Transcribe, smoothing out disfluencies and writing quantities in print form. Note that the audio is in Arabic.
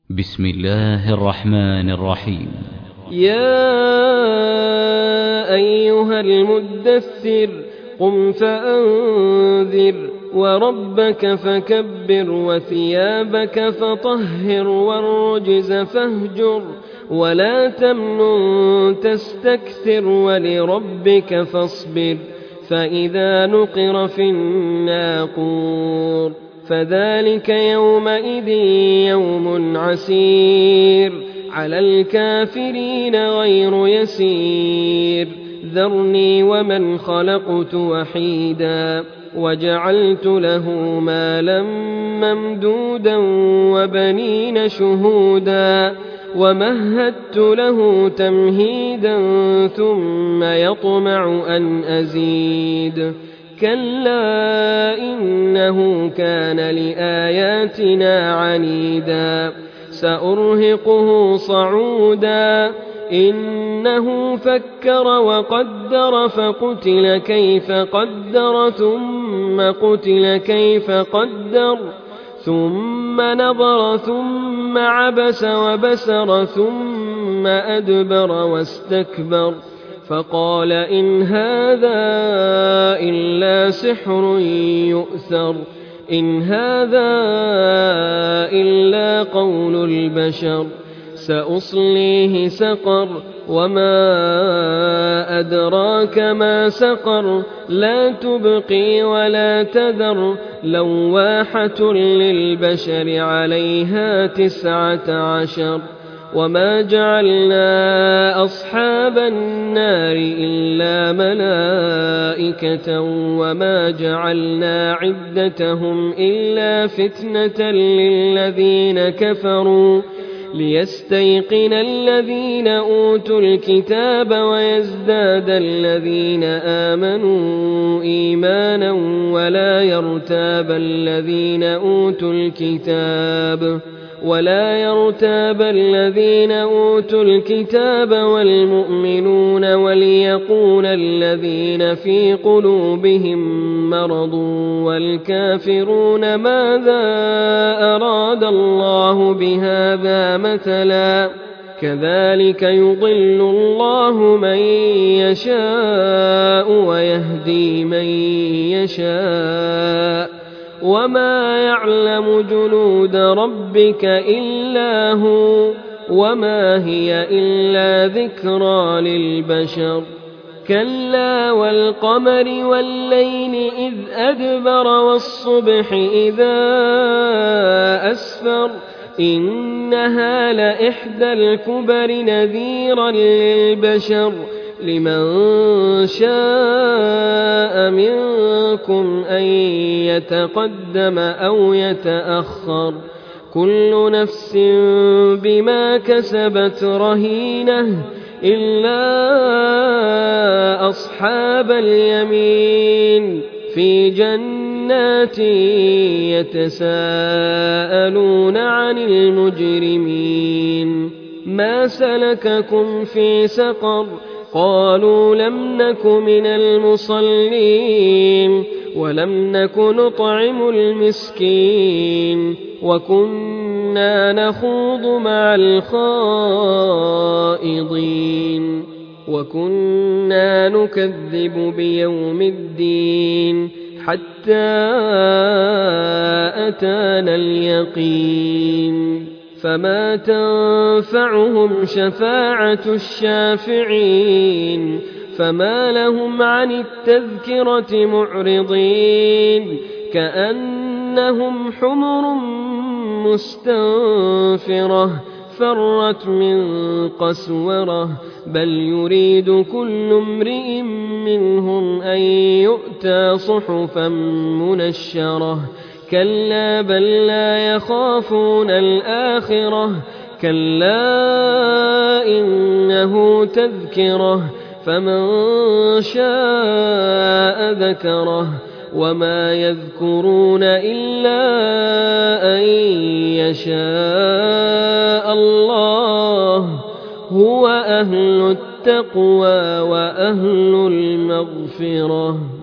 بسم الله الرحمن الرحيم. يا أيها المدثر قم فأنذر وربك فكبر وثيابك فطهر والرجز فاهجر ولا تمنن تستكثر ولربك فاصبر فإذا نقر في الناقور فذلك يومئذ يوم عسير على الكافرين غير يسير ذرني ومن خلقت وحيدا وجعلت له مالا ممدودا وبنين شهودا ومهدت له تمهيدا ثم يطمع أن أزيد كلا إنه كان لآياتنا عنيدا سأرهقه صعودا إنه فكر وقدر فقتل كيف قدر ثم قتل كيف قدر ثم نظر ثم عبس وبسر ثم أدبر واستكبر فقال إن هذا إلا سحر يؤثر إن هذا إلا قول البشر سأصليه سقر وما أدراك ما سقر لا تبقي ولا تذر لواحة للبشر عليها 19 وما جعلنا أصحاب النار إلا ملائكة وما جعلنا عدتهم إلا فتنة للذين كفروا ليستيقن الذين أوتوا الكتاب ويزداد الذين آمنوا إيمانا ولا يرتاب الذين أوتوا الكتاب والمؤمنون وليقول الذين في قلوبهم مرض والكافرون ماذا أراد الله بهذا مثلا كذلك يضل الله من يشاء ويهدي من يشاء وما يعلم جنود ربك إلا هو وما هي إلا ذكرى للبشر كلا والقمر والليل إذ أدبر والصبح إذا أسفر إنها لإحدى الكبر نذيرا للبشر لمن شاء منكم أن يتقدم أو يتأخر كل نفس بما كسبت رهينة إلا أصحاب اليمين في جنات يتساءلون عن المجرمين ما سلككم في سقر قالوا لم نك من المصلين ولم نك نطعم المسكين وكنا نخوض مع الخائضين وكنا نكذب بيوم الدين حتى أتانا اليقين فما تنفعهم شفاعة الشافعين فما لهم عن التذكرة معرضين كأنهم حمر مستنفرة فرت من قسورة بل يريد كل امرئ منهم أن يؤتى صحفا منشرة كلا بل لا يخافون الآخرة كلا إنه تذكرة فمن شاء ذكره وما يذكرون إلا أن يشاء الله هو أهل التقوى وأهل المغفرة